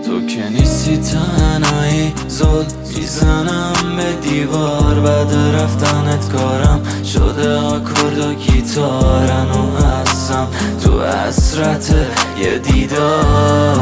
تو که نیستی تنهایی، زل میزنم به دیوار بعد رفتنت کارم شده آکورد و گیتارن و هستم تو حسرت یه دیدار.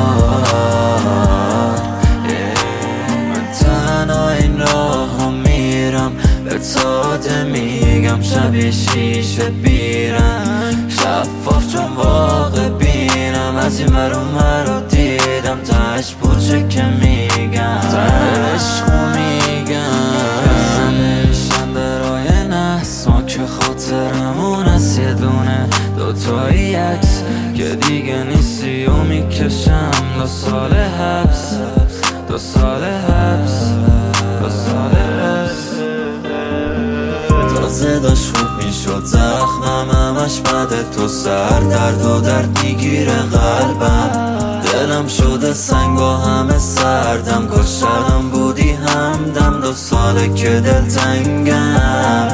من تنها این راه میرم به ساده میگم شبیه شیشه بیرم شفاف چون واقع بینم از این ور اون ور رو دیدم تاش پوچه که میگم عشقو میگم نمیشن درای نحس ما که خاطرمون از یه دونه دوتایی عکس که دیگه نیستی و میکشم 2 سال حبس 2 سال حبس 2 سال حبس. تازه داشت خوب میشد زخمم همش بعد تو سر درد و درد میگیره قلبم دلم شده سنگ و همه سردم کشتم بودی همدم 2 ساله که دلتنگم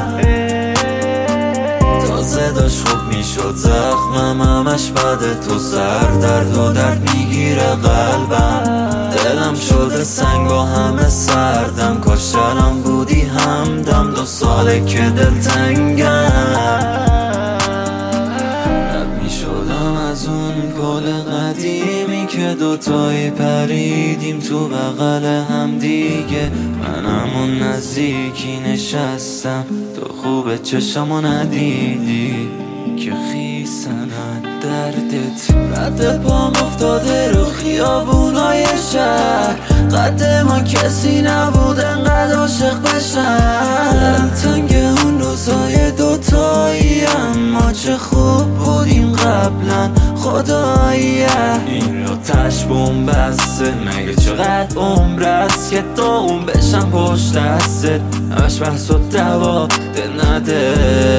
تازه داشت خوب میشد زخمم همش بعد تو سر درد و درد میگیره قلبم دلم شده سنگ و همه سردم کاشتم بودی همدم 2 ساله که دلتنگم رد میشدم از اون پل قدیمی که دوتایی پریدیم تو بغل هم دیگه من همون نزدیکی نشستم تو خوبه چشمو ندیدی که خیسن دردت رد پام افتاده رو خیابونای شهر قد ما کسی نبود انقدر عاشق بشن تنگ اون روزای دوتایی اما چه خوب بودیم قبلا خداییه این رو تش بوم بسته مگه چقدر عمر است که تو اون بشم پشت دستت همش بحث و دوا ده نده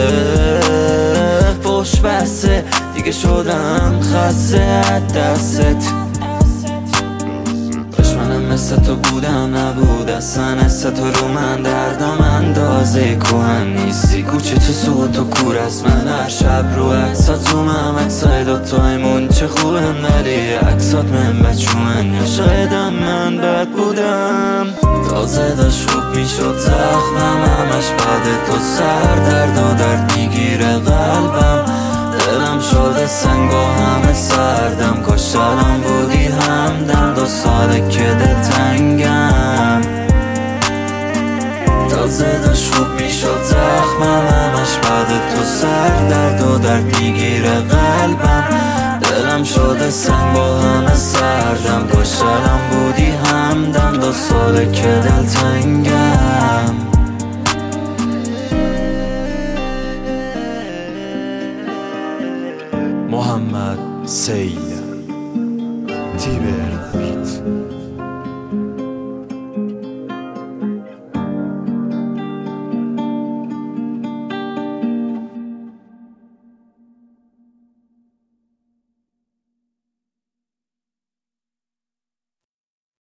پشت بسته دیگه شدم خسته دستت باش منم مثل تو بودم نبود اصلا است تو رو من دردم اندازه کوهن نیستی کوچه تو سوت و کور است من هر شب رو عکساتوم هم عکسای دوتایمون چه خوبم ولی عکسات من بچون یا شایدم من بد بودم تازه داشت خوب میشد زخمم همش بعد تو سر درد و درد میگیره قلبم دلم شده سنگ و همه سردم کاشتم بودی همدم 2 ساله که دلتنگم تازه داشت خوب میشد زخمم همش بعد تو سر درد و درد میگیره قلبم دلم شده سنگ و همه سردم کاشتم بودی همدم 2 ساله که دلتنگم محمد سیل تیبر بیت